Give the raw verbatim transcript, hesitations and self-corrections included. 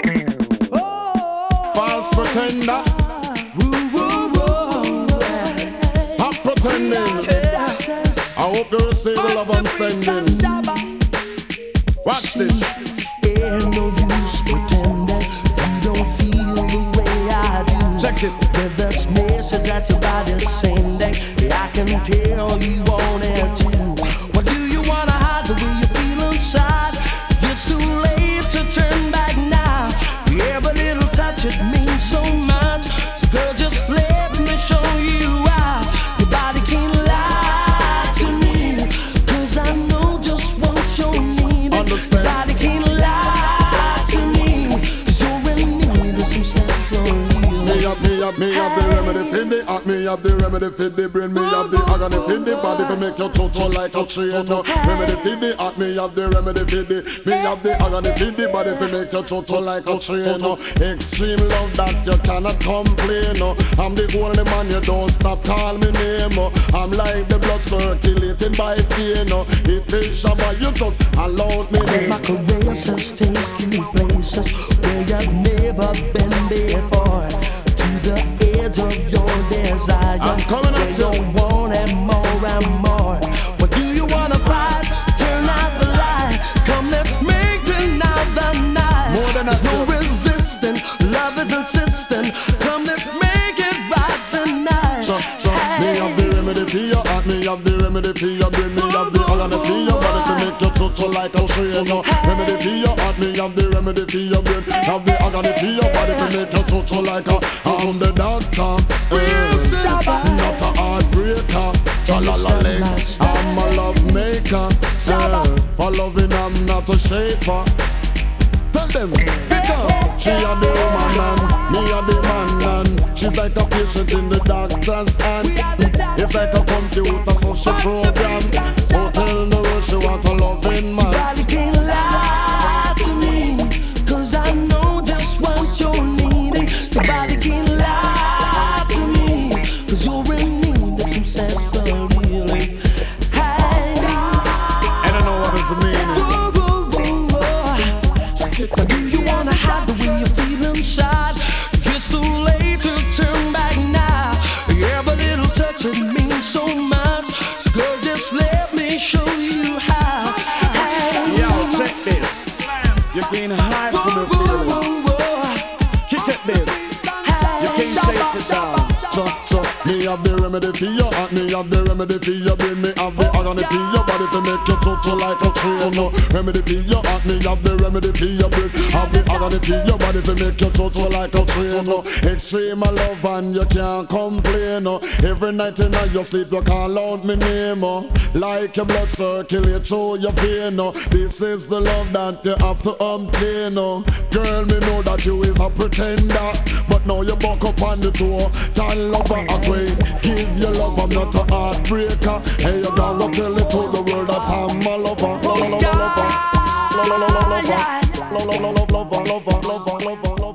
False pretender. Stop pretending. I hope you receive the love I'm sending. Watch this. Ain't no use pretending you don't feel the way I do. Check it. With this message that your body's sending, I can tell you want it too. What do you wanna hide the way you feel inside? It's too late to turn back now. Every little touch it means so much. So girl, just let me show you why your body can't lie to me. Cause I know just what you need. Understand. Your body can't lie to me. Cause you're in need of some sexual healing. Me have, me have, me have the remedy for the heart. Me have the remedy for the brain. Me have the agony for the body to make you total like a train. No. Remedy for the heart. Me have the remedy for the. Me have the agony for the body to make you total like a train. No. Extreme love that you cannot complain. No. I'm the only man you don't stop call me name. No. I'm like the blood circulating by vein. No. If it's shabba you just allow me name. My caress has taken you places where you've never been before. To the edge of your desire, I'm coming at you. You want it more and more. What do you wanna fight? Turn out the light. Come, let's make tonight the night. More than There's no I do. resisting. Love is insistent. Come, let's make it right tonight. So, so, me have the remedy for your heart. Me have the remedy for your brain. Me have the agony for your body to make you total like a train. No. Remedy for your heart. Me have the remedy for your brain. Have the agony for your body to make you total like a. I'm the doctor, eh, not a heartbreaker. Cha-la-la-ling, I'm a love maker. Eh, for loving I'm not a shaper. Tell them, because she a the woman and me a the man and she's like a patient in the doctor's hand. It's like a computer so she program. Oh, tell the world she want a loving man. Nobody can lie to me, cause I know just what you're needing. Your body can lie to me, cause you're in need of some sexual healing. Hey, And I know what is the meaning. whoa, whoa, whoa, whoa. Or do you wanna hide the way you feel inside? It's too late to turn back now. Every little touch it means so much. So girl, just let me show you how. Hey. Yo, check this. You can't hide from your feelings. Kick at this. You can't chase it down. Chuck, chuck. Me have the remedy for your heart. Me have the remedy for your brain. Me have the agony for your body to make you total like a train. No remedy for your heart. Me have the remedy for your brain. Have the agony for your body to make you total like a train. No extreme love and you can't complain. No every night in your sleep you call out my name. Oh, like your blood circulate through your vein. No this is the love that you have to obtain. No girl, me know that you is a pretender, but now you buck up on the door. Tell lover a queen, give your love, I'm not a heartbreaker. Hey, you gotta tell it to the world that I'm a lover. Lover, lover, lover, lover, lover, lover, lover, lover, lover, lover, lover, lover, lover.